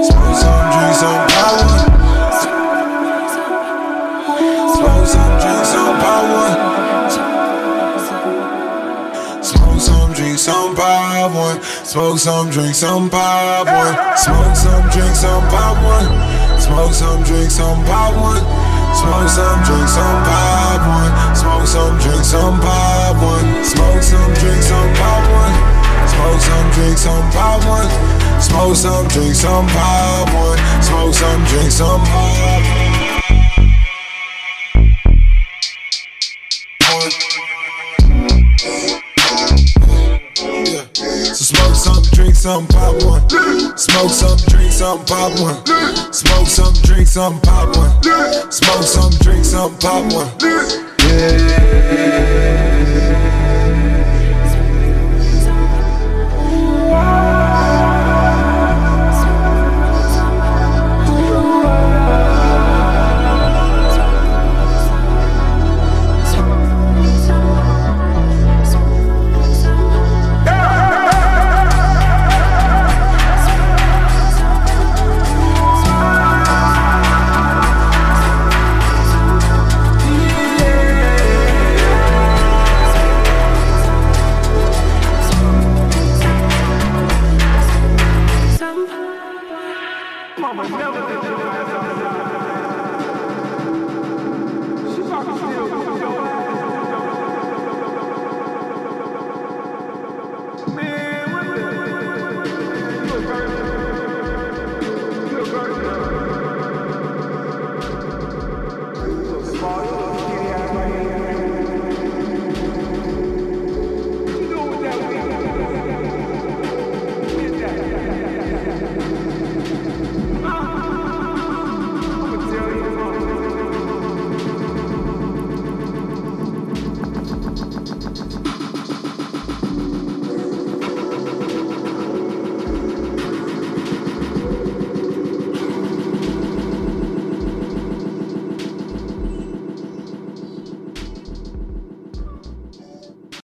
Smoke some, drink some, pop one. Smoke some, drink some, pop one. Smoke some, drink some, pop one. Smoke some, drink some, pop one. Smoke some, drink some, pop one. Smoke some, drink some, pop one. Smoke some, drink some, pop one. Smoke some, drink some, pop one. Smoke some, drink some, pop one. Smoke some, drink some, pop one. Smoke some, drink some, pop one. Smoke some, drink some, pop one. So smoke some, drink some, pop one. Smoke some, drink some, pop one. Smoke some, drink some, pop one. Smoke some, drink some, pop one. Mama never did.